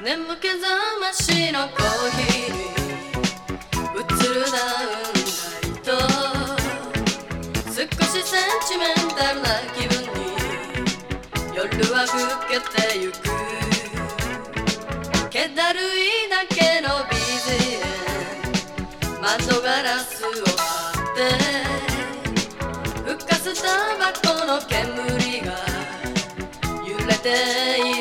眠気覚ましのコーヒーに映るダウンライト、少しセンチメンタルな気分に夜は更けてゆく。気だるいだけの BGM、 窓ガラスを割ってふかすタバコの煙が揺れている。